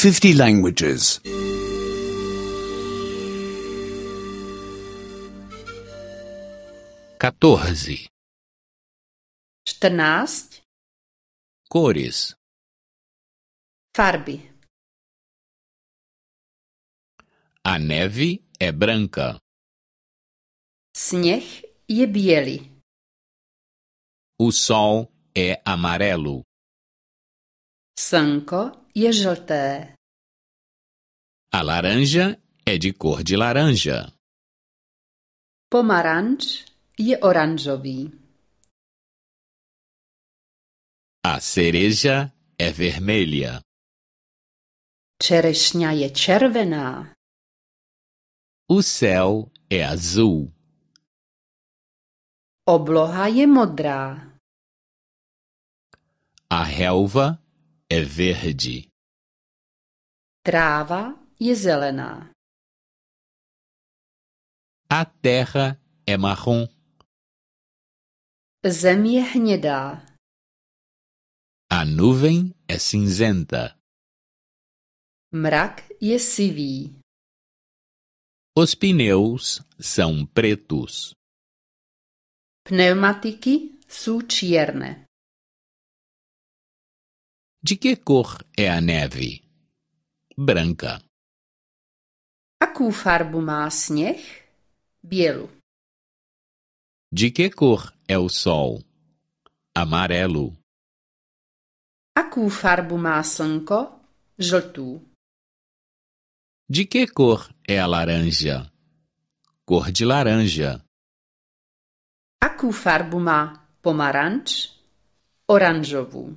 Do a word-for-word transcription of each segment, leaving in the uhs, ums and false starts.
fifty languages. quatorze. čtrnáct. Cores. Farby. A neve é branca. Sněh je bělý. O sol é amarelo. Slnko je žlté. A laranja é de cor de laranja. Pomaranč je oranžový. A cereja é vermelha. Čerešňa je červená. O céu é azul. Obloha je modrá. A relva é verde. Tráva je zelená. A terra é marrom. Zem je hnědá. A nuvem é cinzenta. Mrak je sivý. Os pneus são pretos. Pneumatiky jsou čierne. De que cor é a neve? Branca. Akou farbu má sněh? Bělou. De que cor é o sol? Amarelo. Akou farbu má slnko? Žltou. De que cor é a laranja? Cor de laranja. Akou farbu má pomaranč? Oranžovou.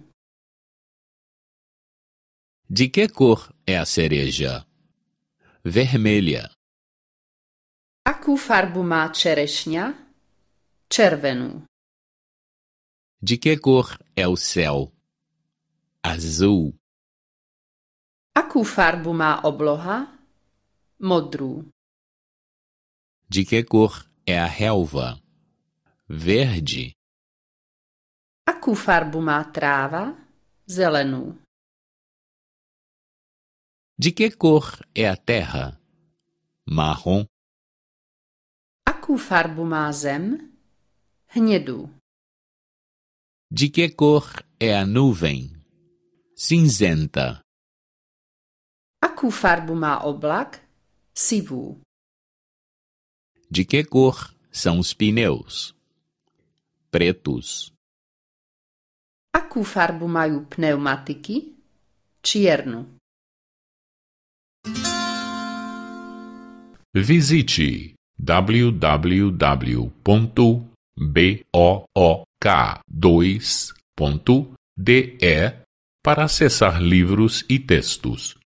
De que cor é a cereja? Vermelha. Akou farbu má čerešňa? Červenou. De que cor é o céu? Azul. Akou farbu má obloha? Modrou. De que cor é a relva? Verde. Akou farbu má tráva? Zelenou. De que cor é a terra? Marrom. Akou farbu má zem? Hnědou. De que cor é a nuvem? Cinzenta. Akou farbu má oblak? Sivou. De que cor são os pneus? Pretos. Akou farbu mají pneumatiky? Čiernu. Visite w w w ponto book dois ponto de para acessar livros e textos.